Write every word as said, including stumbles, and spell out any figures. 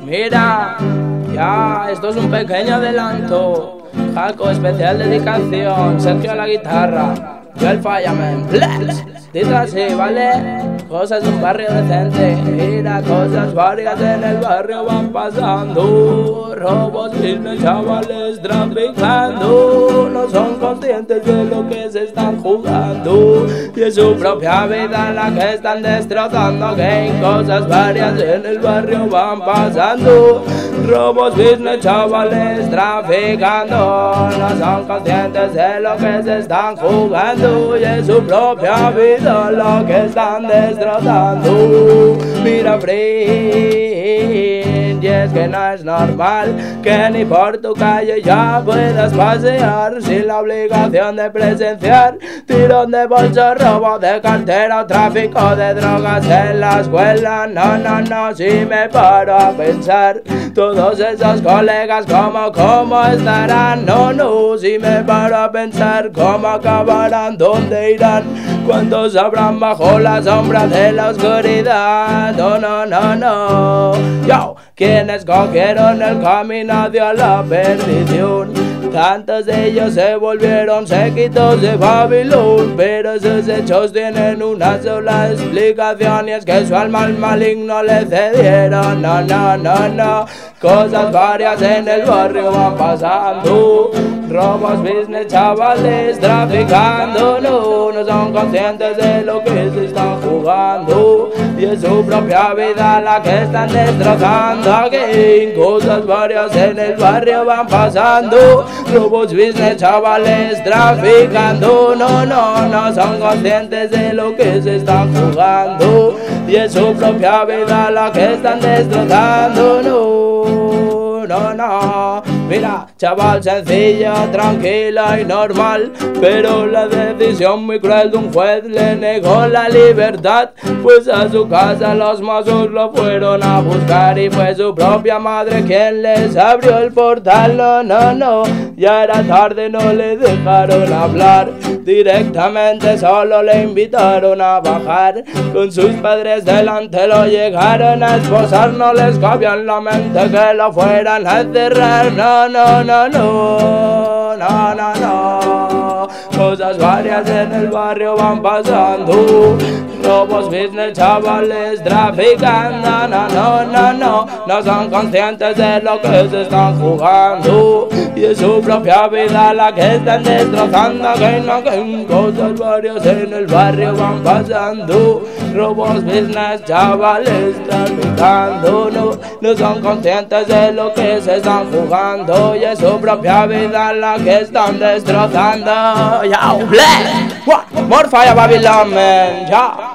Mira, ya, esto es un pequeño adelanto. Jaco, especial dedicación. Sergio a la guitarra, yo el Fireman. Dice así, ¿vale? Cosas de un barrio decente. Mira, cosas varias en el barrio van pasando. Robos, business, chavales traficando. No son conscientes de lo que se están jugando. Y es su propia vida la que están destrozando. Que cosas varias en el barrio van pasando. Robos, business, chavales traficando. No son conscientes de lo que se están jugando. Y es su propia vida lo que están destrozando. Mira, friend, y es que no es normal que ni por tu calle ya puedas pasear sin la obligación de presenciar tirón de bolso, robo de cartera o tráfico de drogas en la escuela. No, no, no, si me paro a pensar, todos esos colegas cómo, cómo estarán. No, no, si me paro a pensar cómo acabarán, dónde irán, cuántos habrán bajo la sombra de la oscuridad. No, no, no, no. Yo, quienes cogieron el camino hacia la perdición, tantos de ellos se volvieron séquitos de Babilón. Pero sus hechos tienen una sola explicación, y es que su alma al maligno le cedieron. No, no, no, no. Cosas varias en el barrio van pasando. Robos, business, chavales traficando. No, no son conscientes de lo que se están jugando. Y es su propia vida la que están destrozando. Aquí cosas varias en el barrio van pasando. Robos, business, chavales traficando. No, no, no son conscientes de lo que se están jugando. Y es su propia vida la que están destrozando. No, no, no. Mira, chaval sencillo, tranquila y normal, pero la decisión muy cruel de un juez le negó la libertad, pues a su casa los mozos lo fueron a buscar y fue su propia madre quien les abrió el portal. No, no, no, ya era tarde, no le dejaron hablar, directamente solo le invitaron a bajar. Con sus padres delante lo llegaron a esposar, no les cabía en la mente que lo fueran a encerrar. No, no, no, no, no, no, no. Cosas varias en el barrio van pasando. Robos, business, chavales traficando. No, no, no, no. No son conscientes de lo que se están jugando. Y es su propia vida la que están destrozando. Que no, que cosas varias en el barrio van pasando. Robos, business, chavales traficando. No, no son conscientes de lo que se están jugando. Y es su propia vida la que están destrozando. Yo, bleh, what? More fire, Babylon, man. Ya.